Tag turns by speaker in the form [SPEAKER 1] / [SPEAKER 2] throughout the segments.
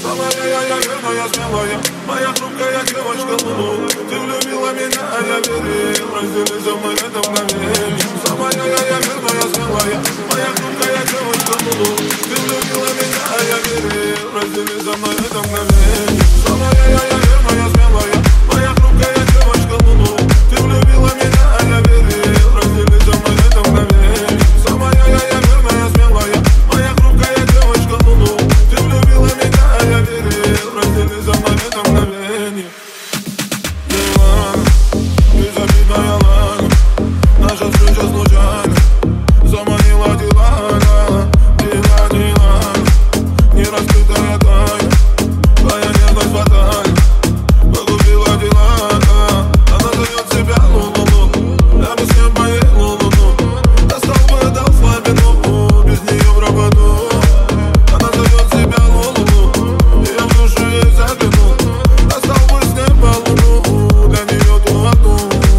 [SPEAKER 1] Самая я верная, смелая, моя хрупкая девочка Лулу. Ты влюбила меня, а я верил, раздели со мной это мгновение. Самая я верная, смелая, моя хрупкая девочка Лулу. Ты влюбила меня, а я верил, раздели со мной это мгновение. Самая я верная, смелая, моя хрупкая девочка Лулу. Ты влюбила меня, а я верил, раздели со мной это мгновение. Самая я верная, смелая, моя хрупкая девочка Лулу. Ты влюбила меня, а я верил, раздели со мной это мгновение. Диван, безобидная лана, наша встреча случайна, заманила Дилана, Дилана, нераскрытая тайна, твоя нежность фатальна, погубила Дилана. Она зовет себя Лулу, я бы с ним поел Лулу, достал бы, дал слабину, без нее в работу. Она зовет себя Лулу, и я в душу ей заглянул, достал бы с неба луну, для нее ту одну.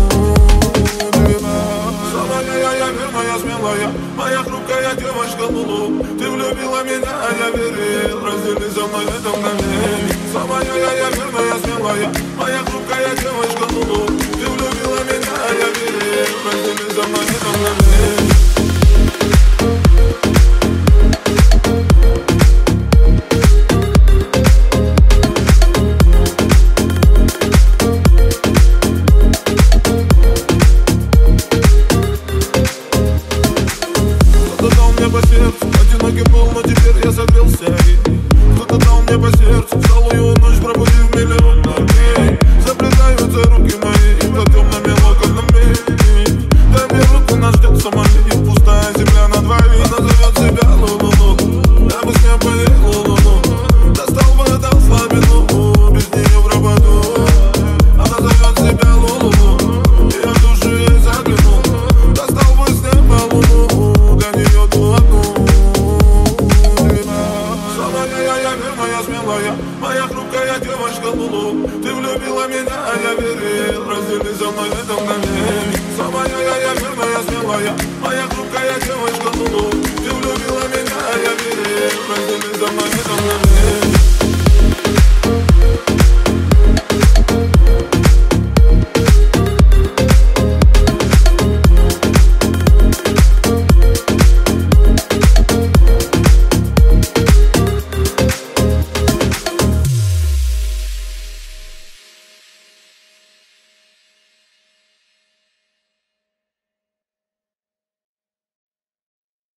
[SPEAKER 1] Самая я верная, смелая, моя хрупкая девочка Лулу. Ты влюбила меня, а я верил, раздели со мной это мгновение. Самая я верная, смелая, моя хрупкая девочка Лулу. Ты влюбила меня, а я верил, раздели со мной это мгновение.